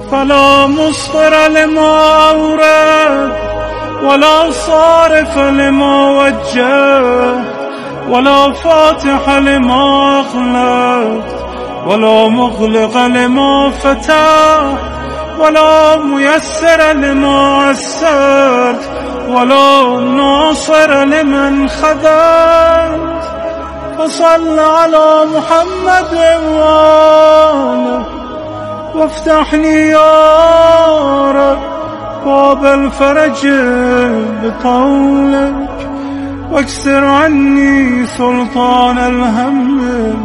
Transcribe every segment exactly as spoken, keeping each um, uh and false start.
فلا مصدر لما أورد ولا صارف لما وجه ولا فاتح لما أغلق ولا مغلق لما فتح ولا ميسر لما عسرت ولا ناصر لمن خذلت فصل على محمد وآله وافتح لي يا رب باب الفرج بقولك واكسر عني سلطان الهم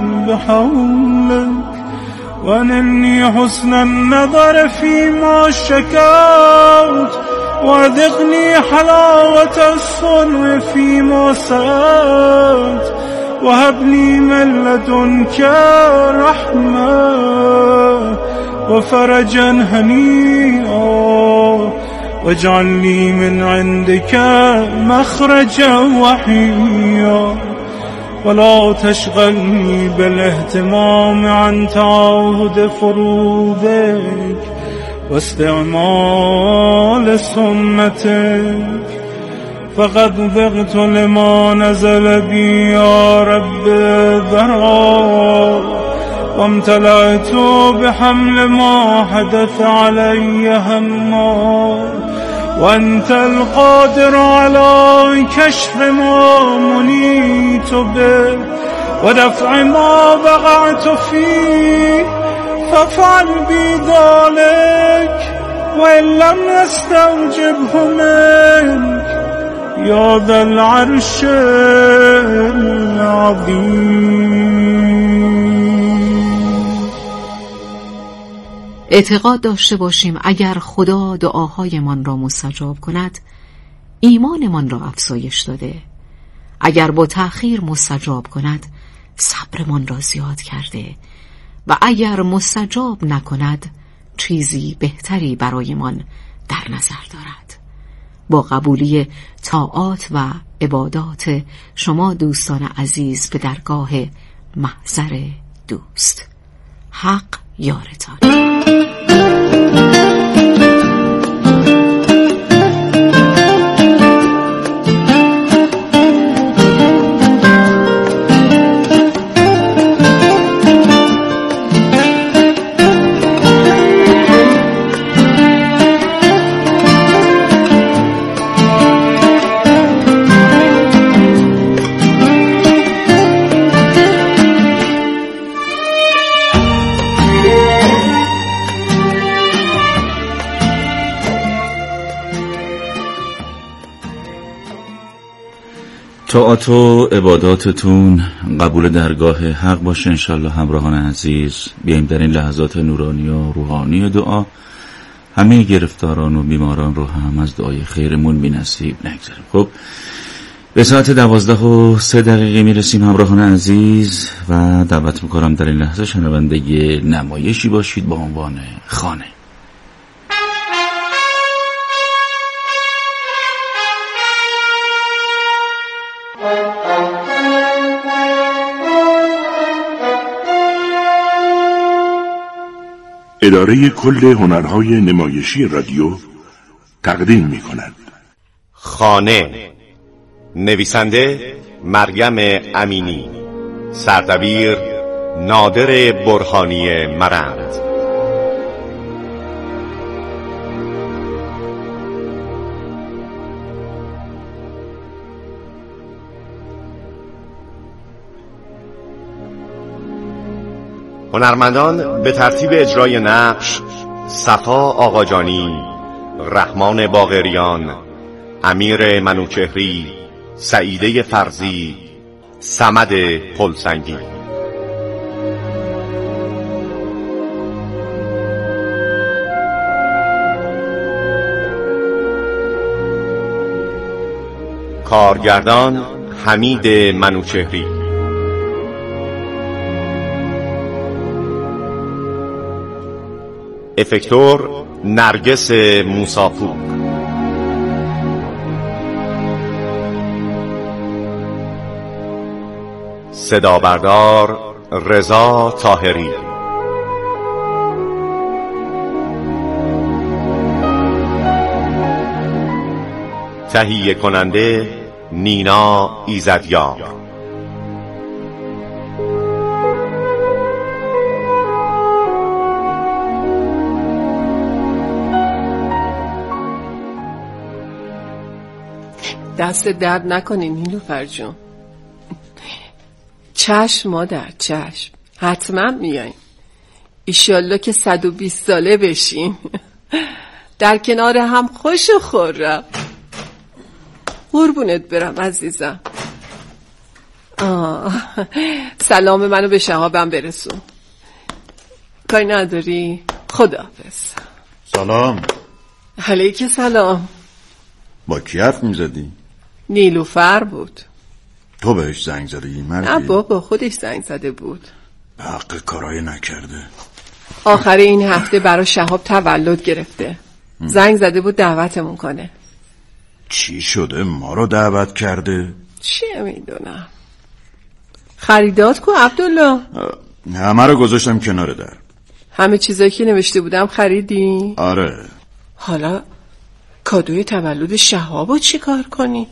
بحولك وانني حسن النظر فيما شكوت وذقني حلاوة الصنع فيما سألت وهب لي من لدنك رحمة وفرجا هنيئا واجعل لي من عندك مخرجا وحيا ولا تشغلني بالاهتمام عن تعاهد فروضك واستعمال سنتك فقد ذقت لما نزل بي يا رب ذرا وامتلأت بحمل ما حدث علي هما وأنت القادر على كشف ما منيت به ودفع ما وقعت فيه فافعل بي ذلك وإن لم نستوجبه منك يا ذا العرش العظيم. اعتقاد داشته باشیم اگر خدا دعاهایمان را مستجاب کند ایمانمان را افزایش داده، اگر با تأخیر مستجاب کند صبرمان را زیاد کرده و اگر مستجاب نکند چیزی بهتری برایمان در نظر دارد. با قبولی طاعات و عبادات شما دوستان عزیز به درگاه محضر دوست، حق یارتان. طاعات و عباداتتون قبول درگاه حق باشه انشالله. همراهان عزیز، بیاییم در این لحظات نورانی و روحانی دعا همه گرفتاران و بیماران رو هم از دعای خیرمون بی نصیب نگذاریم. خب به ساعت دوازده و سه دقیقه میرسیم همراهان عزیز و دعوت میکنم در این لحظه شنونده نمایشی باشید با عنوان خانه. اداره کل هنرهای نمایشی رادیو تقدیم می کند. خانه، نویسنده مریم امینی، سردبیر نادر برهانی مرند. هنرمندان به ترتیب اجرای نقش: صفا آقاجانی، رحمان باقریان، امیر منوچهری، سعیده فرزی، صمد پلسنگی. کارگردان حمید منوچهری. افکتور نرگس موساپور. صدا بردار رضا طاهری. تهیه کننده نینا ایزدیار. دست درد نکنی نیلوفر جون. چشم مادر، چشم، حتما میاییم. ایشالله که صد و بیست ساله بشیم در کنار هم خوش و خورم. قربونت برم عزیزم. آه. سلام منو به شهابم برسون. کاری نداری؟ خداحافظ. سلام. علیک سلام. با کی حرف میزدی؟ نیلوفر بود. تو بهش زنگ زدی مردی؟ نه بابا، خودش زنگ زده بود. به حق کارای نکرده. آخر این هفته برای شهاب تولد گرفته. ام. زنگ زده بود دعوتمون کنه. چی شده ما رو دعوت کرده؟ چه میدونم. خریدات کو عبدالله؟ همه رو گذاشتم کنار در. همه چیزایی که نوشته بودم خریدی؟ آره. حالا کادوی تولد شهابو چی کار کنی؟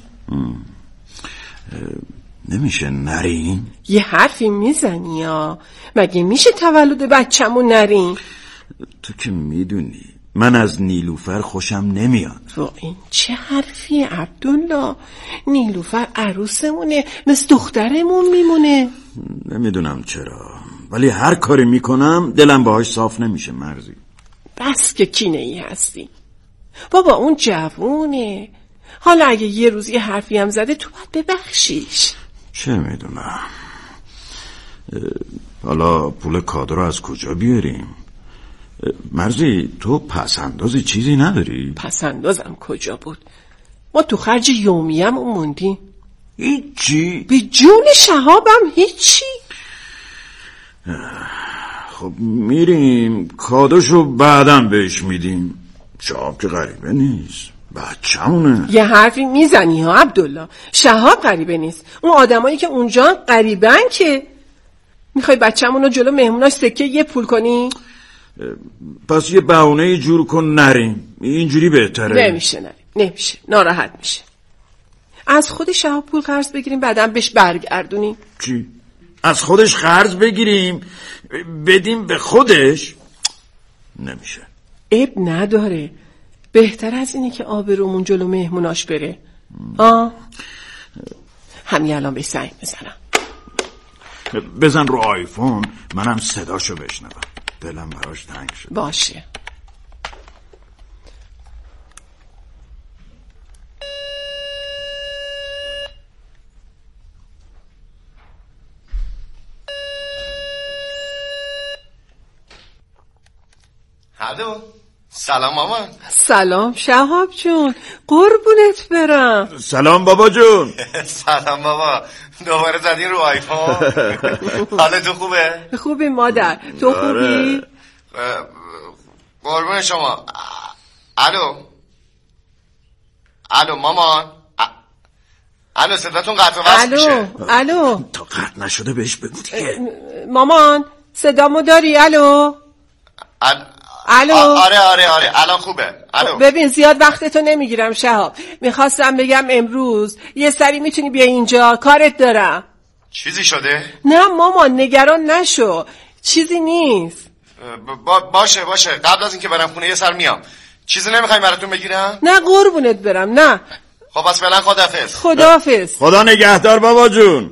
نمیشه نرین؟ یه حرفی میزنی یا مگه میشه تولد بچه‌مو نرین؟ تو که میدونی من از نیلوفر خوشم نمیاد. و این چه حرفیه عبدالله؟ نیلوفر عروسمونه، مثل دخترمون میمونه. نمیدونم چرا، ولی هر کاری میکنم دلم باهاش صاف نمیشه مرزی. بس که کینه ای هستی بابا، اون جوونه. حالا اگه یه روز یه حرفی هم زده تو باید ببخشیش. چه میدونم. حالا پول کادو رو از کجا بیاریم؟ مرزی تو پسندازی چیزی نداری؟ پسندازم کجا بود؟ ما تو خرج یومیم اون موندیم. هیچی؟ به جون شهابم هیچی. خب میریم کادوشو بعداً بهش میدیم. شهاب که غریبه نیست، بچه‌مونه. یه حرفی میزنی ها عبدالله. شهاب غریبه نیست، اون آدمایی که اونجا غریبن. که میخوای بچه‌مون رو جلو مهموناش سکه یه پول کنی؟ پس یه بهونه جور کن نریم، اینجوری بهتره. نمیشه نریم، نمیشه، ناراحت میشه. از خود شهاب پول قرض بگیریم بعدم بهش برگردونیم. چی؟ از خودش قرض بگیریم بدیم به خودش؟ نمیشه. عیب نداره، بهتر از اینه که آبرومون جلو مهموناش بره. آه همین الان به زنگ بزنم. بزن رو آیفون منم صداشو بشنوم، دلم براش تنگ شد. باشه. الو، سلام مامان. سلام شهاب جون، قربونت برم. سلام بابا جون. سلام بابا، دوباره زدین رو آیفون. حالت تو خوبه؟ خوبی مادر، تو خوبی؟ قربون شما. الو الو مامان. الو صداتون قطع و وصل میشه. الو تا قطع نشده بهش بگو دیگه. مامان صدامو داری؟ الو الو. آره آره آره الان خوبه. الو. ببین زیاد وقتتو نمیگیرم شهاب، میخواستم بگم امروز یه سری میتونی بیا اینجا، کارت دارم. چیزی شده؟ نه مامان نگران نشو، چیزی نیست. با باشه باشه، قبل از اینکه برم خونه یه سر میام. چیزی نمیخوای براتون بگیرم؟ نه قربونت برم، نه. خب بس فعلا خداحافظ. خداحافظ. خدا نگهدار بابا جون.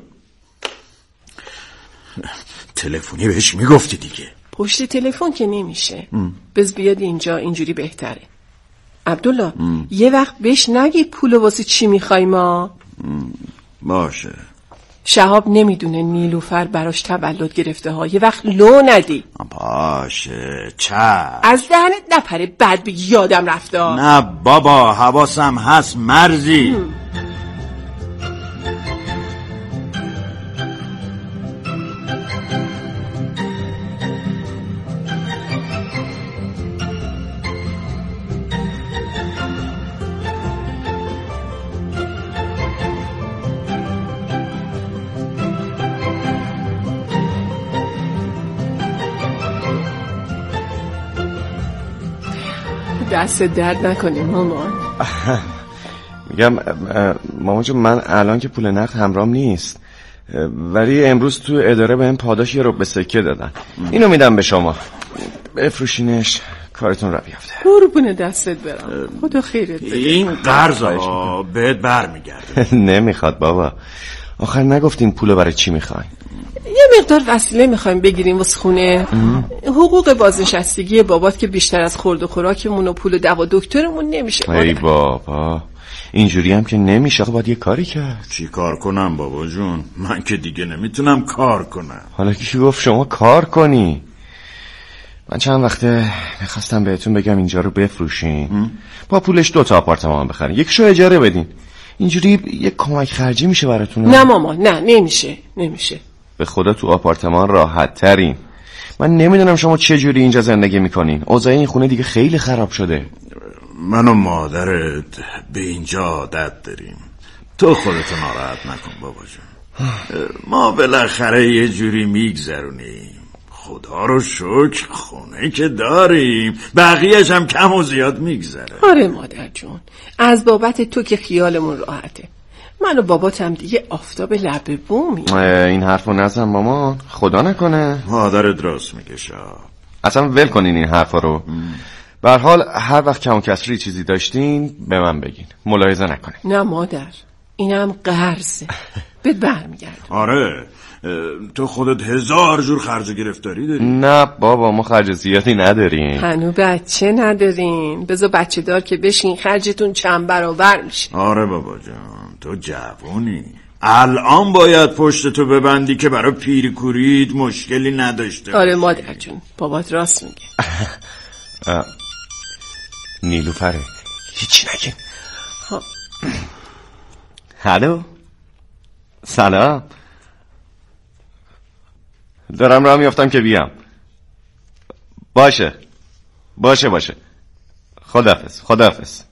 تلفنی بهش میگفتی دیگه. پشت تلفن که نمیشه. بز بیاد اینجا، اینجوری بهتره. عبدالله ام. یه وقت بهش نگی پول واسه چی میخوای ما. باشه. شهاب نمیدونه نیلوفر براش تولد گرفته ها، یه وقت لو ندی. باشه چه از دهنت نپره بعد بگی یادم رفته. نه بابا حواسم هست مرزی. ام. دست درد نکنیم مامان. میگم مامان جون، من الان که پول نقد همراهم نیست، ولی امروز تو اداره بهم پاداش یه ربع سکه دادن. اینو میدم به شما، بفروشینش، کارتون رو بیافته. قربون دستت برم، خدا خیرت بده. این قرض ها بهت برمیگرده. نمیخواد بابا، آخر نگفتین پولو برای چی میخواین؟ یه مقدار وسیله میخوایم بگیریم واسه خونه. حقوق بازنشستگی بابات که بیشتر از خورد و خوراکمون و پول دوا دکترمون نمیشه. ای بابا، اینجوری هم که نمیشه، باید یه کاری کرد. چی کار کنم بابا جون؟ من که دیگه نمیتونم کار کنم. حالا کی گفت شما کار کنی؟ من چند وقته میخواستم بهتون بگم اینجا رو بفروشین، با پولش دو تا آپارتمان بخرین، یکیشو اجاره بدین، اینجوری یه کمک خرجی میشه براتون. نه مامان، نه نمیشه، نمیشه. به خدا تو آپارتمان راحت ترین. من نمیدونم شما چه جوری اینجا زندگی میکنین، اوضاع این خونه دیگه خیلی خراب شده. من و مادرت به اینجا عادت داریم، تو خودتو ناراحت نکن بابا جون. ما بالاخره یه جوری میگذرونیم، خدا رو شکر خونه که داریم، بقیهش هم کم و زیاد میگذره. آره مادر جون، از بابت تو که خیالمون راحته. من و باباتم دیگه آفتاب لب بومی. این حرفو نزن مامان، خدا نکنه. مادرت راست میگه شا. اصلا ول کنین این حرفا رو. به هر حال هر وقت کم و کسری چیزی داشتین به من بگین، ملاحظه نکنین. نه مادر، اینم قرضه، بهت برمیگرده. آره، تو خودت هزار جور خرج و گرفتاری داری. نه بابا، ما خرج زیادی نداریم. هنو بچه ندارین، بذار بچه دار که بشین، خرجتون چند برابر میشه. آره بابا جان، تو جوونی، الان باید پشت تو ببندی که برای پیری کورید مشکلی نداشته. آره مادر جون، بابات راست میگه. نیلوفره، هیچی نگین. هلو، سلام. دارم راه میافتم که بیام. باشه باشه باشه، خداحافظ خداحافظ.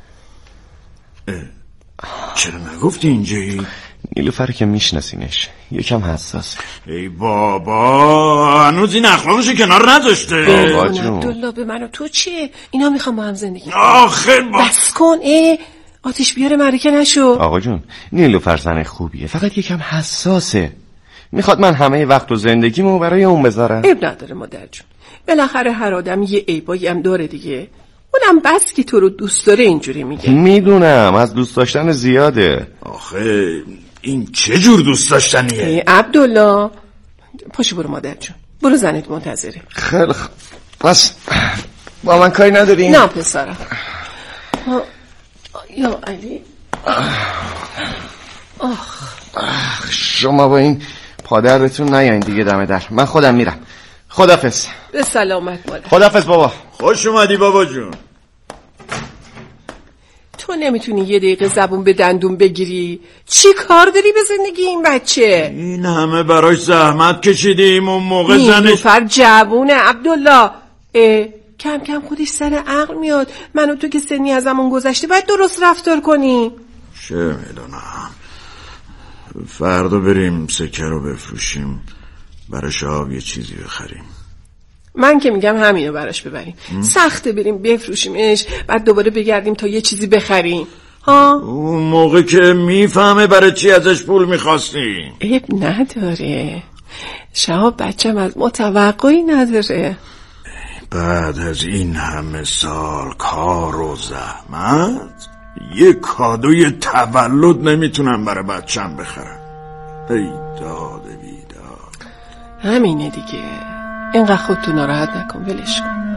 چرا نگفتی اینجایی؟ نیلوفر که میشناسینش، یکم حساس. ای بابا، هنوز این اخلاقشو کنار نذاشته. بابا جون، عبدالله به من و تو چیه؟ اینا میخوام با هم زندگی. آخه با... بس کن، اه آتیش بیاره معرکه نشو. آقا جون، نیلوفر زن خوبیه، فقط یکم حساسه. میخواد من همه وقت و زندگیمو برای اون بذارم. عیب نداره مادر جون، بالاخره هر آدم یه عیبایی هم داره دیگه. اونم بس که تو رو دوست داره اینجوری میگه. میدونم، از دوست داشتن زیاده. آخه این چه جور دوست داشتنیه؟ عبدالله پاشو برو مادر جون، برو زنت منتظره. خیلی خوب، بس با من کاری نداری؟ نه پسرم. یا علی، آخ شما با این پادرتون نیاین دیگه دم در، من خودم میرم. خداحافظ. به سلامت مادر. خداحافظ بابا. خوش اومدی بابا جون. تو نمیتونی یه دقیقه زبون به دندون بگیری؟ چی کار داری به زندگی این بچه؟ این همه براش زحمت کشیدیم اون موقع زنش. نیلوفر جوونه عبدالله، کم کم خودش سر عقل میاد. من و تو که سنی ازمون گذشته باید درست رفتار کنی. چه میدونم، فردا بریم سکه رو بفروشیم، برای شاب یه چیزی بخریم. من که میگم همینو براش ببریم. سخته بریم بفروشیمش بعد دوباره بگردیم تا یه چیزی بخریم ها؟ اون موقع که میفهمه برای چی ازش پول میخواستیم. عیب نداره، شهاب بچم از ما توقعی نداره. بعد از این همه سال کار و زحمت یه کادوی تولد نمیتونم برای بچم بخرم. ای داد بیداد. همینه دیگه، اینقدر خودتو ناراحت نکن، ولش کن.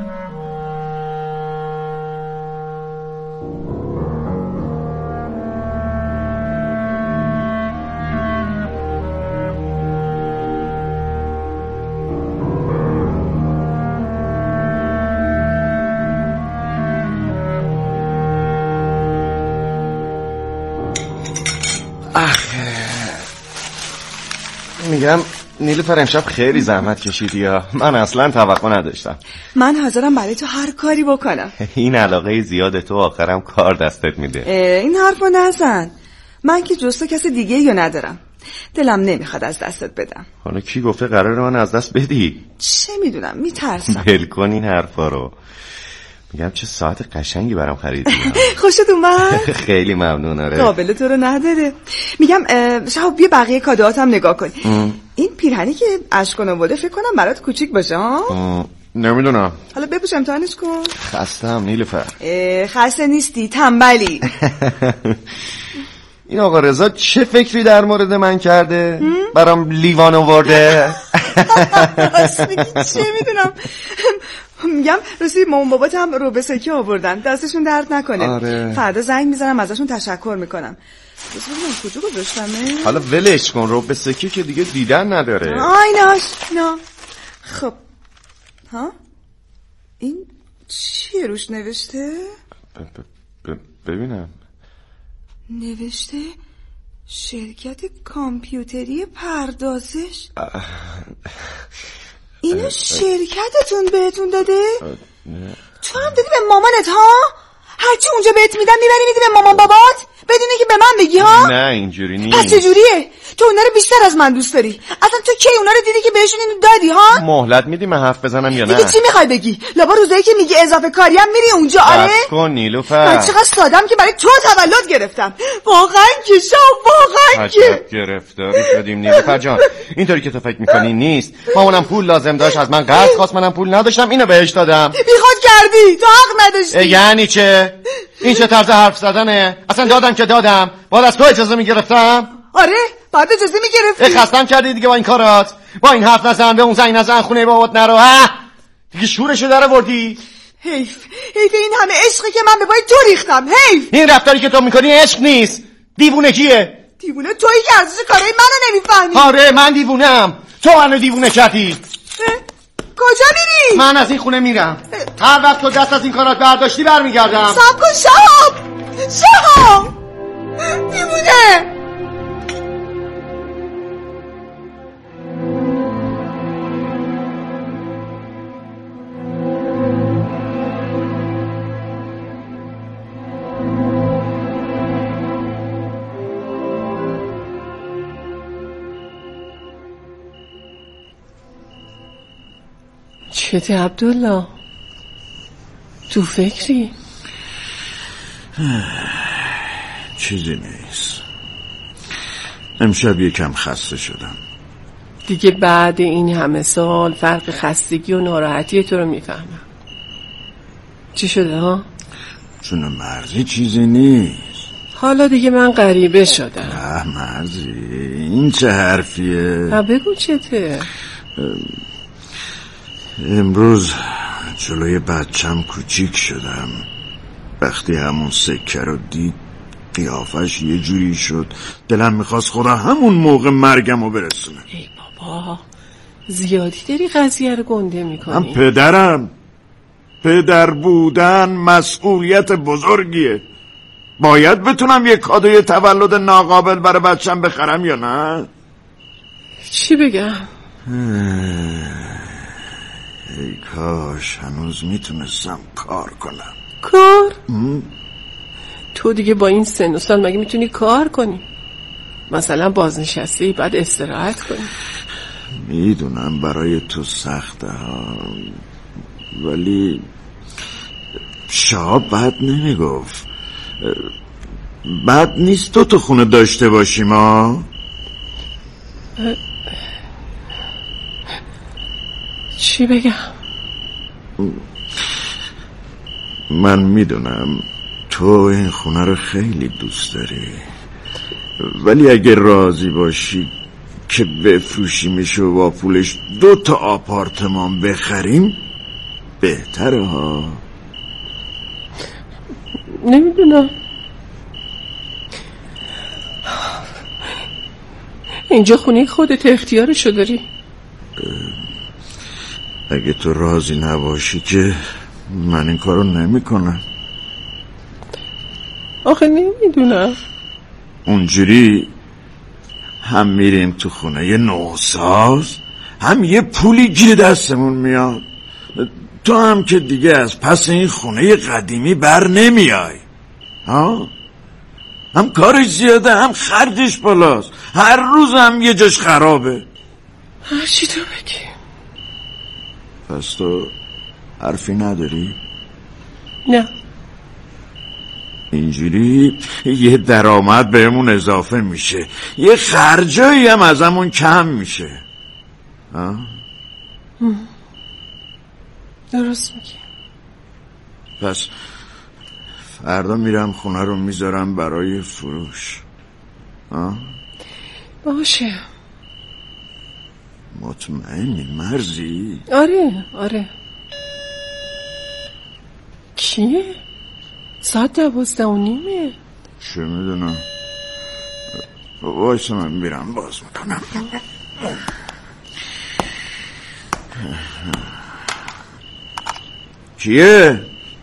میگم نیلوفر امشب خیلی زحمت کشیدی ها، من اصلا توقع نداشتم. من حاضرم برای تو هر کاری بکنم. این علاقه زیاد تو آخرم کار دستت میده. این حرفو نزن، من که جز تو کسی دیگه یا ندارم، دلم نمیخواد از دستت بدم. حالا کی گفته قرار من از دست بدی؟ چه میدونم، میترسم. ول کن این حرفا رو. میگم چه ساعت قشنگی برام خریدی. خوشت اومد؟ خیلی ممنون. آره قابل تو رو نداره. میگم شهاب بیا بقیه کادوهاتم نگاه کن. این پیرهنی که اشکان آورده فکر کنم برات کوچیک باشه ها؟ نمیدونم. حالا بپوش امتحانش کن. خستم نیلوفر. خسته نیستی، تنبلی. این آقا رضا چه فکری در مورد من کرده؟ برام لیوان آورده. چه میدونم. میگم راستی مامان بابات هم رو به سکی آوردن، دستشون درد نکنه. آره. فردا زنگ میزنم ازشون تشکر میکنم. بس ببینم کجا گذاشتمه. حالا ولش کن، رو به سکی که دیگه دیدن نداره. آیناش نه. خب ها این چیه روش نوشته؟ ب- ب- ببینم. نوشته شرکت کامپیوتری پردازش. اینو شرکتتون بهتون داده؟ تو هم دادی به مامانت ها؟ هرچی اونجا بهت میدن میبری میدی به مامان بابات بدونه که به من بگی ها؟ نه اینجوری نیست. پس چجوریه؟ تو اونا رو بیشتر از من دوست داری. اصلا تو کی اونا رو دیدی که بهشون اینو دادی ها؟ مهلت میدی من حرف بزنم یا نه؟ دیگه چی میخوای بگی؟ لابا روزایی که میگی اضافه کاری هم میری اونجا. آره بس کن نیلوفر. من چقدر سادم که برای تو تولد گرفتم. واقعا که شام واقعا که گرفتاری شدیم نیلوفر جان. اینطوری که تو فکر میکنی نیست. مامانم پول لازم داشت از من قرض خواست، منم پول نداشتم اینو بهش دادم. بیخود کردی، تو حق نداشتی. یعنی چه؟ این چه طرز حرف زدنه؟ اصلا دادم که دادم. باید از تو اجازه میگرفتم؟ آره بعد اجازه میگرفتی. خستم کردی دیگه با این کارات. با این حرف نزن، به اون زنگ نزن، خونه بابات نرو. ها دیگه شورشو در آوردی. حیف حیف این همه عشقی که من به پای تو ریختم. حیف. این رفتاری که تو میکنی عشق نیست، دیوونگیه. دیوونه تویی که ارزش کارای منو نمیفهمی. آره من دیوونم، تو منو دیوونه کردی. کجا میری؟ من از این خونه میرم. هر وقت تو دست از این کارات برداشتی برمیگردم. صبر کن شهاب. شهاب دیوونه. چته عبدالله؟ تو فکری؟ چیزی نیست. امشب یکم خسته شدم. دیگه بعد این همه سال فرق خستگی و ناراحتی تو رو میفهمم. چی شده ها؟ چون مرزی چیزی نیست. حالا دیگه من غریبه شدم. اه مرزی این چه حرفیه؟ ها بگو چته؟ امروز جلوی بچم کوچیک شدم. وقتی همون سکه رو دید قیافش یه جوری شد دلم میخواست خدا همون موقع مرگم رو برسونه. ای بابا زیادی داری قضیه رو گنده میکنی. من پدرم. پدر بودن مسئولیت بزرگیه. باید بتونم یه کادوی تولد ناقابل برای بچم بخرم یا نه؟ چی بگم؟ ای کاش هنوز میتونستم کار کنم. کار؟ ام؟ تو دیگه با این سن و سال مگه میتونی کار کنی؟ مثلا بازنشسته بعد استراحت کنی. میدونم برای تو سخته ها، ولی شاب بد نمیگفت. بد نیست تو تو خونه داشته باشیم ها. چی بگم؟ من میدونم تو این خونه رو خیلی دوست داری، ولی اگه راضی باشی که بفروشیمش و با پولش دو تا آپارتمان بخریم بهتره ها. نمیدونم. اینجا خونه خودت اختیارشو داری. اگه تو راضی نباشی که من این کارو نمی کنم. آخه نمیدونم. اونجوری هم میریم تو خونه یه نوساز، هم یه پولی گیر دستمون میاد. تو هم که دیگه از پس این خونه قدیمی بر نمیای ها. هم کارش زیاده هم خرجش بالاست، هر روز هم یه جاش خرابه. هر چی تو بگی. پس تو حرفی نداری؟ نه. اینجوری یه درآمد بهمون اضافه میشه، یه خرجایی هم ازمون کم میشه. ها؟ درست میگی. پس فردا میرم خونه رو میذارم برای فروش. ها؟ باشه. مطمئنی مرزی؟ آره آره. کیه؟ ساعت دوازده و نیمه. چه میدونم. وایسا من میرم باز میکنم. کیه؟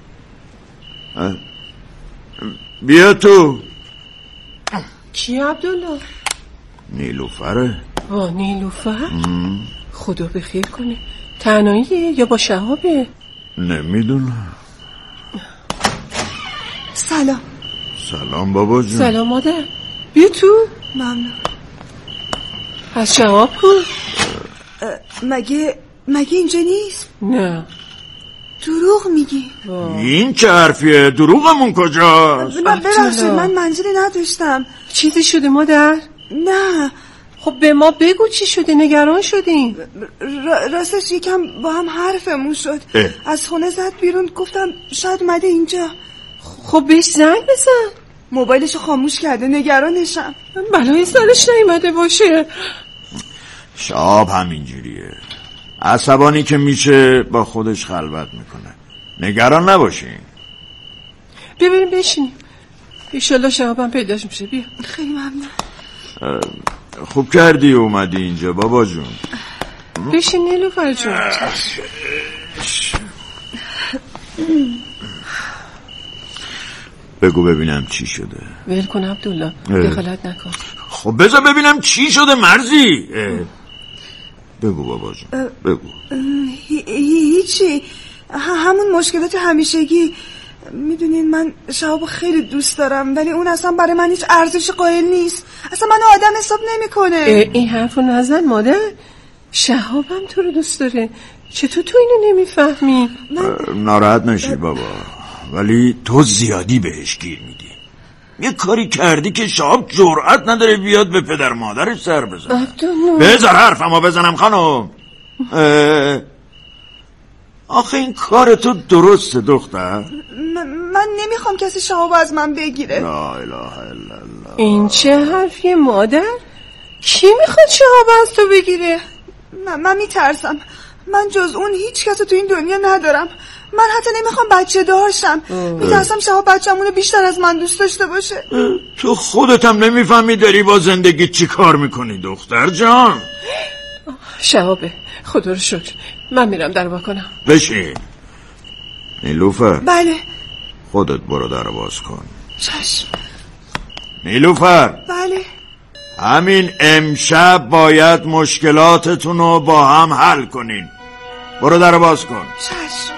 بیا تو. کیه عبدالله؟ نیلوفره. آه نیلوفر؟ خدا بخیر کنه. تنهاییه یا با شهابه؟ نمیدونم. سلام. سلام بابا جون. سلام مادر. بیا تو. ممنون. از شهاب کن. مگه مگه اینجا نیست؟ نه. دروغ میگی. این چه حرفیه؟ دروغمون کجاست؟ نه ببخشید من منظوری نداشتم. چیزی شده مادر؟ نه. خب به ما بگو چی شده، نگران شدیم. راستش یکم با هم حرفمون شد. اه. از خونه زد بیرون، گفتم شاید اومده اینجا. خب بهش زنگ بزن. موبایلشو خاموش کرده، نگرانشم. بلای سرش نیومده باشه. شاب همینجوریه، عصبانی که میشه با خودش خلوت میکنه. نگران نباشین. ببینیم بشینیم، ایشالله شهابم پیداش میشه. بیا. خیلی ممنون. خوب کردی اومدی اینجا بابا جون. بشین نیلوفر جون. بگو ببینم چی شده. ول کن عبدالله، دخالت نکن. خب بذار ببینم چی شده مرزی. بگو بابا جون بگو. هیچی، همون مشکلات همیشگی. میدونین من شهابو خیلی دوست دارم، ولی اون اصلا برای من هیچ ارزش قائل نیست. اصلا منو آدم حساب نمیکنه. این حرفو نزن مادر. شهابم تو رو دوست داره، چطور تو اینو نمیفهمی؟ من... ناراحت نشی بابا، ولی تو زیادی بهش گیر میدی. یه کاری کردی که شهاب جرأت نداره بیاد به پدر مادرش سر بزنه. بذار حرفمو بزنم خانم. آخه این کار تو درسته دختر. من, من نمیخوام کسی شهاب از من بگیره. لا اله الا الله. این چه حرفیه مادر؟ کی میخواد شهاب از تو بگیره؟ من, من میترسم. من جز اون هیچ کس تو این دنیا ندارم. من حتی نمیخوام بچه دارشم. میترسم شهاب بچه‌مونو بیشتر از من دوست داشته باشه. تو خودت هم نمیفهمی داری با زندگی چی کار میکنی دختر جان. شهابه، خدا رو شکر. من میرم در وا کنم. بشین. نیلوفر. بله. خودت برو در باز کن. چشم. نیلوفر. بله. همین امشب باید مشکلاتتون رو با هم حل کنین. برو در باز کن. چشم.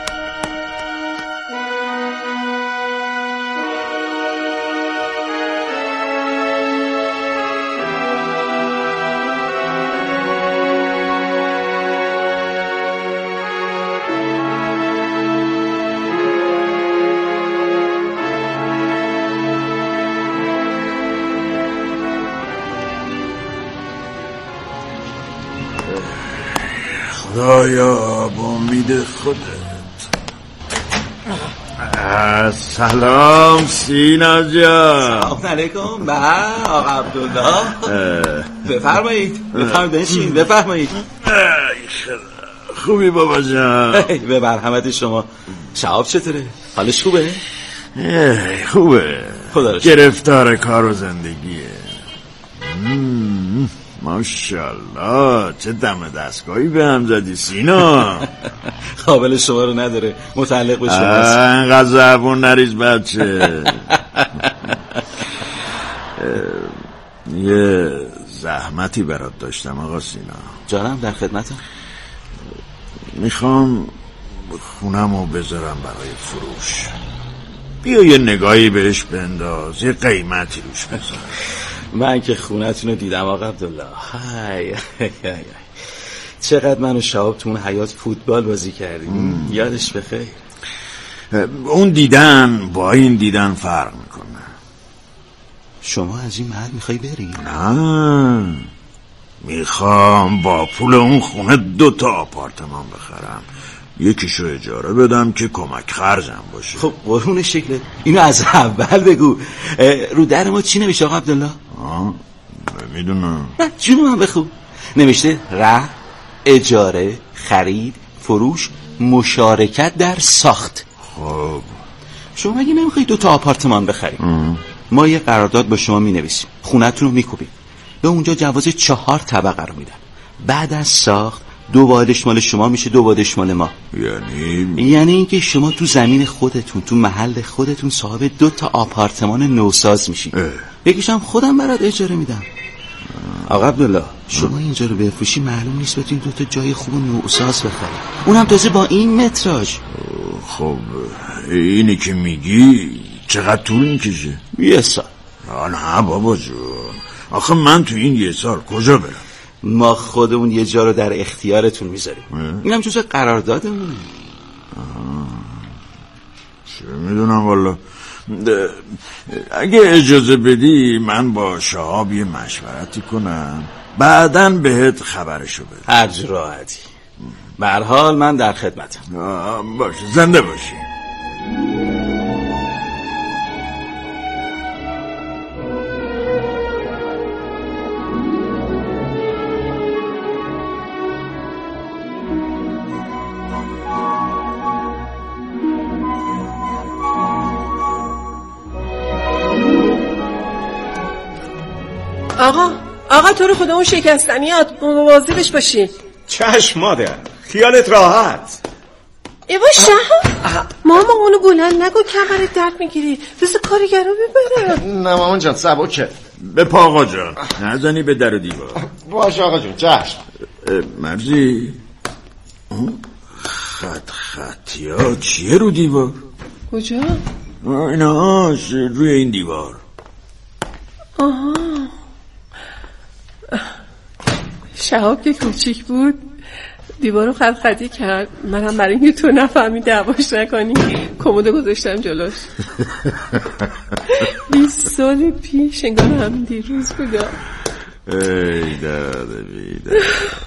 خدایا با امید خودت. سلام سینا جان. سلام علیکم. با آقا عبدالله. بفرمایید بفرمایید بنشین. بفرمایید. خوبی بابا جان؟ به مرحمت شما. شهاب چطوره؟ حالش خوبه؟ خوبه، خدا رو گرفتار کار و زندگیه. ماشاءالله چه دم دستگاهی به هم زدی سینا. قابل شما رو نداره، متعلق به شما. انقدر زبون نریز بچه. یه زحمتی برات داشتم آقا سینا. جانم در خدمتم. میخوام خونمو بذارم برای فروش. بیا یه نگاهی بهش بنداز، یه قیمتی روش بذار. من که خونتون رو دیدم آقا عبدالله. های های های چقدر من و شهاب تو اون حیاط فوتبال بازی کردیم. یادش بخیر. اون دیدن با این دیدن فرق میکنه. شما از این محل میخوای بری؟ نه، میخوام با پول اون خونه دو تا آپارتمان بخرم، یکیشو اجاره بدم که کمک خرجم باشه. خب قرون شکلت اینو از اول بگو. رو در ما چی نمیشه آقا عبدالله؟ آه میدونم. نه جون من بخو. نوشته ره، اجاره، خرید، فروش، مشارکت در ساخت. خب شما مگه نمیخوای دو تا آپارتمان بخریم؟ ام. ما یه قرارداد با شما مینویسیم، خونتون رو میکوبیم، به اونجا جواز چهار طبقه رو میدم. بعد از ساخت دو وادش مال شما میشه، دو وادش مال ما. یعنی یعنی اینکه شما تو زمین خودتون، تو محل خودتون صاحب دو تا آپارتمان نوساز میشین. یکیش هم خودم برات اجاره میدم. آقا عبدالله شما اینجا رو بفروشی معلوم نیست بتونید دو تا جای خوب نوساز بخرید، اونم تازه با این متراژ. خب اینی که میگی چقدر طول میکشه؟ یه سال. نه بابا جون، آخه من تو این یه سال کجا برم؟ ما خودمون یه جا رو در اختیارتون میذاریم، اینم جزء قراردادمونه. چه میدونم والا. اگه اجازه بدی من با شهاب یه مشورتی کنم، بعداً بهت خبرشو بدم. هر راحتی. به هر حال من در خدمتم. باشه، زنده باشی. آقا آقا تو رو خدا اون شکستنیات مواظبش باشی. چشم مادر، خیالت راحت. ایوا شهاب ماما اونو بلند نگو، کمرت درد میگیری، بذار کارگرو ببره. نه مامان جان سبکه. به پا آقا جان، نزنی به در و دیوار. باشه آقا جون، چشم. مرزی اون خط خطی ها چیه رو دیوار؟ کجا؟ ایناش روی این دیوار. آها شهاب که کوچیک بود دیوارو خط خطی کرد، منم برای اینکه تو نفهمی دعواش نکنی کمد گذاشتم جلوش. بیست سال پیش انگار همین دیروز بودا. ای داده بیده.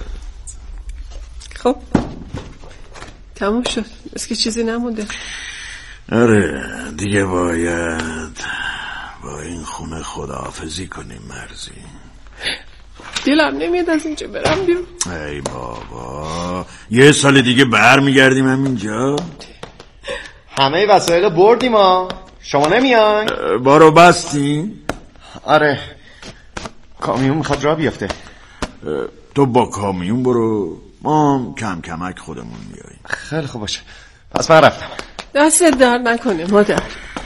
خب تمام شد، از که چیزی نمونده. آره دیگه باید با این خونه خداحافظی کنیم مرزی. دلم نمیاد از اینجا برم بیرون. ای بابا یه سال دیگه بر میگردیم همینجا. همه وسایل بردیم ها، شما نمیان؟ بارو بستین؟ آره کامیون میخواد راه بیفته. تو با کامیون برو، ما کم کمک خودمون میاییم. خیلی خوب باشه، پس من رفتم. دستت درد نکنه مادر.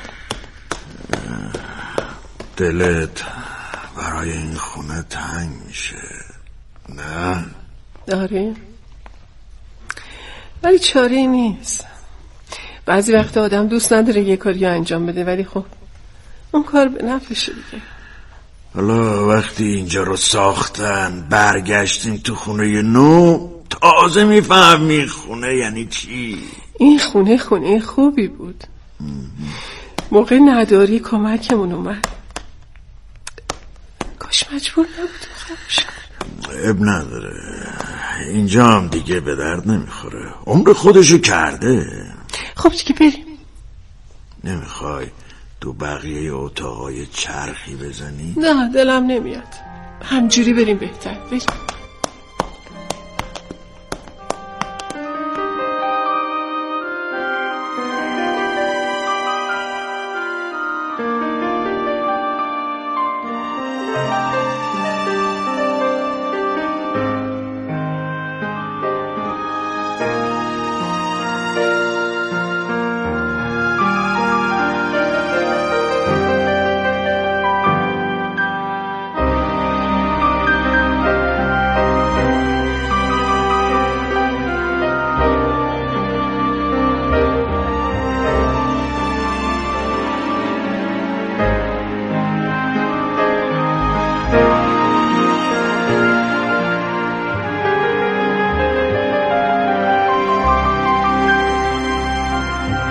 دلت برای این خونه تنگ میشه نه؟ داره ولی چاره نیست. بعضی وقت آدم دوست نداره یه کاری انجام بده ولی خب اون کار به نفعشه دیگه. حالا وقتی اینجا رو ساختن برگشتیم تو خونه نو، تازه میفهمی خونه یعنی چی. این خونه خونه خوبی بود. موقع نداری کمکمون اومد، کاش مجبور نبودم خاموشم. اب نداره، اینجا هم دیگه به درد نمیخوره، عمر خودشو کرده. خب دیگه بریم. نمیخوای تو بقیه اتاقای چرخی بزنی؟ نه دلم نمیاد، همجوری بریم بهتر. بریم.